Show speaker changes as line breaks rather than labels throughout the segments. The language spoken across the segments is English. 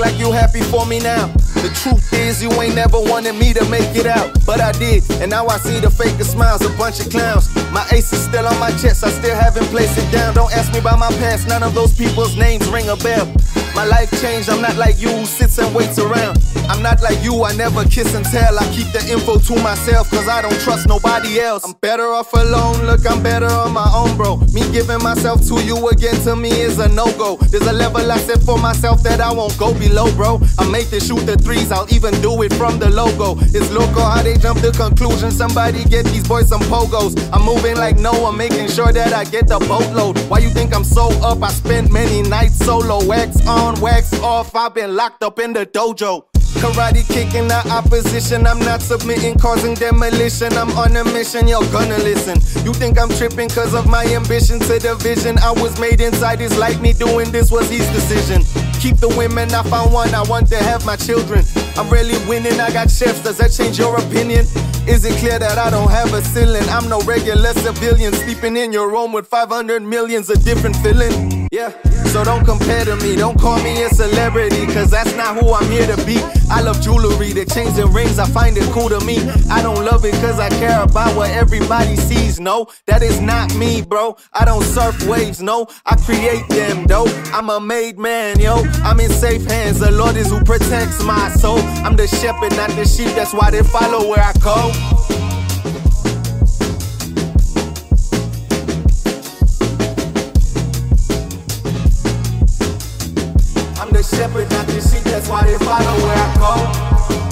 like you happy for me now. The truth is you ain't never wanted me to make it out, but I did, and now I see the faker smiles, a bunch of clowns. My ace is still on my chest, I still haven't placed it down. Don't ask me about my past, none of those people's names ring a bell. My life changed, I'm not like you who sits and waits around. I'm not like you, I never kiss and tell. I keep the info to myself, cause I don't trust nobody else. I'm better off alone, look, I'm better on my own, bro. Me giving myself to you again to me is a no-go. There's a level I set for myself that I won't go below, bro. I make the shoot the threes, I'll even do it from the logo. It's local how they jump to conclusions. Somebody get these boys some pogos. I'm moving like Noah, making sure that I get the boatload. Why you think I'm so up? I spent many nights solo, wax on, wax off. I've been locked up in the dojo. Karate kicking the opposition, I'm not submitting, causing demolition. I'm on a mission, you're gonna listen. You think I'm tripping cause of my ambition to the vision I was made inside, is like me doing this was his decision. Keep the women, I found one, I want to have my children. I'm really winning, I got chefs, does that change your opinion? Is it clear that I don't have a ceiling? I'm no regular civilian, sleeping in your room with 500 millions of different feelings. Yeah, so don't compare to me, don't call me a celebrity, cause that's not who I'm here to be. I love jewelry, the chains and rings, I find it cool to me. I don't love it cause I care about what everybody sees, no. That is not me, bro, I don't surf waves, no. I create them, though, I'm a made man, yo. I'm in safe hands, the Lord is who protects my soul. I'm the shepherd, not the sheep, that's why they follow where I go. I'm the shepherd, not the sheep, that's why they follow where I go.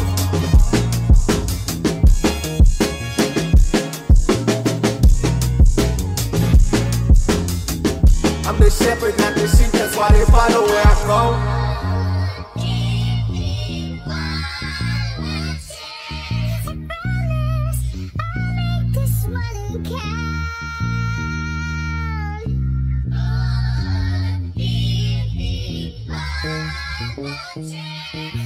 I'm the shepherd, not the sheep, that's why they follow where I go.
Watch it.